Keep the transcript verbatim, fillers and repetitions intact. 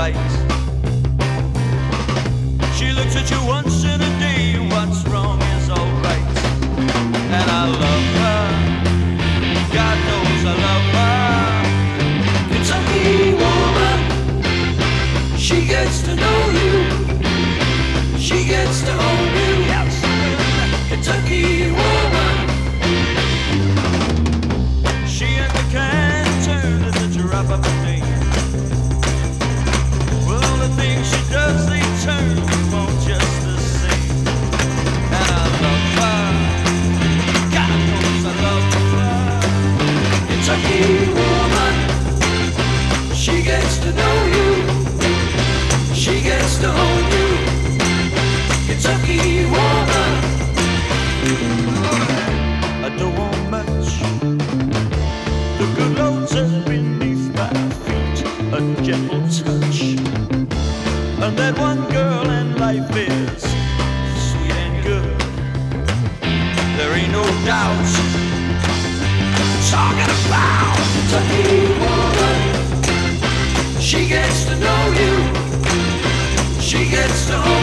right. She looks at you once in a day, and what's wrong is alright. And I love her, God knows I love her. Kentucky woman, she gets to know you, she gets to own you. Yes. Kentucky woman, she and the can turn at the drop of a name. Well, the things she does, they turn you on just the same. And I love her, God knows I love her. Kentucky woman, she gets to know you, she gets to own you. Kentucky woman, I don't want much. The good Lord's are beneath my feet, a gentle touch. And that one girl in life is sweet and good. There ain't no doubt. Talking about Kentucky woman, she gets to know you, she gets to own